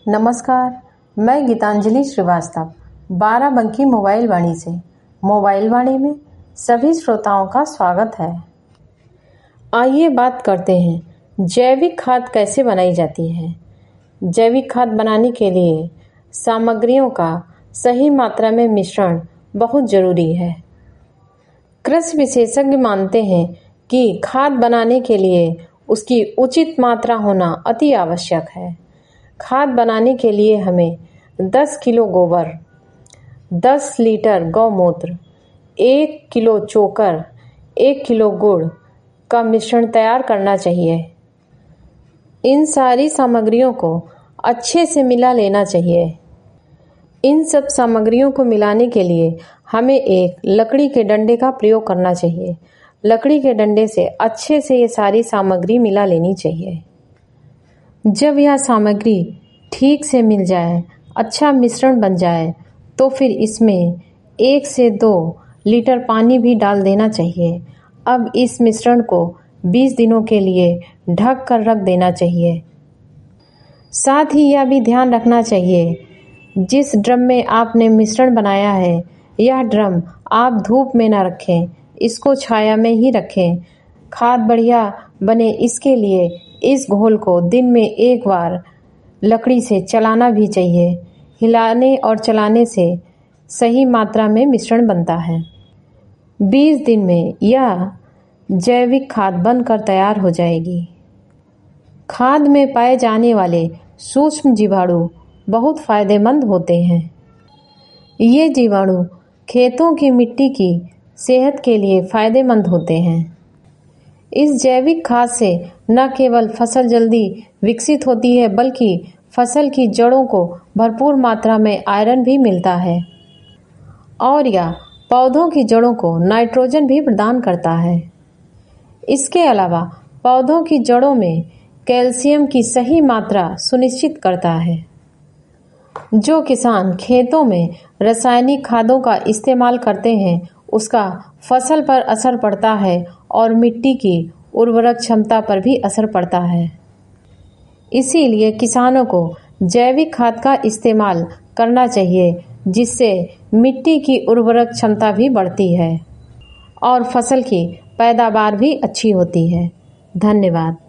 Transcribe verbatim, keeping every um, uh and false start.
नमस्कार, मैं गीतांजलि श्रीवास्तव बाराबंकी मोबाइल वाणी से मोबाइल वाणी में सभी श्रोताओं का स्वागत है। आइए बात करते हैं जैविक खाद कैसे बनाई जाती है। जैविक खाद बनाने के लिए सामग्रियों का सही मात्रा में मिश्रण बहुत जरूरी है। कृषि विशेषज्ञ मानते हैं कि खाद बनाने के लिए उसकी उचित मात्रा होना अति आवश्यक है। खाद बनाने के लिए हमें दस किलो गोबर, दस लीटर गौमूत्र, एक किलो चोकर, एक किलो गुड़ का मिश्रण तैयार करना चाहिए। इन सारी सामग्रियों को अच्छे से मिला लेना चाहिए। इन सब सामग्रियों को मिलाने के लिए हमें एक लकड़ी के डंडे का प्रयोग करना चाहिए। लकड़ी के डंडे से अच्छे से ये सारी सामग्री मिला लेनी चाहिए। जब यह सामग्री ठीक से मिल जाए, अच्छा मिश्रण बन जाए, तो फिर इसमें एक से दो लीटर पानी भी डाल देना चाहिए। अब इस मिश्रण को बीस दिनों के लिए ढक कर रख देना चाहिए। साथ ही यह भी ध्यान रखना चाहिए, जिस ड्रम में आपने मिश्रण बनाया है, यह ड्रम आप धूप में न रखें, इसको छाया में ही रखें। खाद बढ़िया बने इसके लिए इस घोल को दिन में एक बार लकड़ी से चलाना भी चाहिए। हिलाने और चलाने से सही मात्रा में मिश्रण बनता है। बीस दिन में यह जैविक खाद बनकर तैयार हो जाएगी। खाद में पाए जाने वाले सूक्ष्म जीवाणु बहुत फायदेमंद होते हैं। ये जीवाणु खेतों की मिट्टी की सेहत के लिए फायदेमंद होते हैं। इस जैविक खाद से न केवल फसल जल्दी विकसित होती है, बल्कि फसल की जड़ों को भरपूर मात्रा में आयरन भी मिलता है और यह पौधों की जड़ों को नाइट्रोजन भी प्रदान करता है। इसके अलावा पौधों की जड़ों में कैल्शियम की सही मात्रा सुनिश्चित करता है। जो किसान खेतों में रासायनिक खादों का इस्तेमाल करते हैं, उसका फसल पर असर पड़ता है और मिट्टी की उर्वरक क्षमता पर भी असर पड़ता है। इसीलिए किसानों को जैविक खाद का इस्तेमाल करना चाहिए, जिससे मिट्टी की उर्वरक क्षमता भी बढ़ती है और फसल की पैदावार भी अच्छी होती है। धन्यवाद।